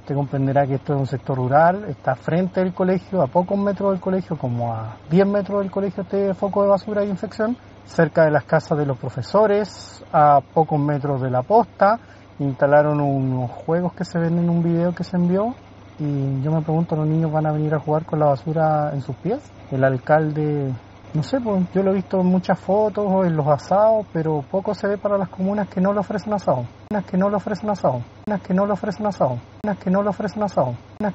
Usted comprenderá que esto es un sector rural, está frente del colegio, a pocos metros del colegio, como a 10 metros del colegio este foco de basura e infección, cerca de las casas de los profesores, a pocos metros de la posta. Instalaron unos juegos que se ven en un video que se envió y yo me pregunto, ¿los niños van a venir a jugar con la basura en sus pies? El alcalde, no sé, pues yo lo he visto en muchas fotos o en los asados, pero poco se ve para las comunas que no le ofrecen asado. Unas que no le ofrecen asado. Unas que no le ofrecen asado. Unas que no le ofrecen asado.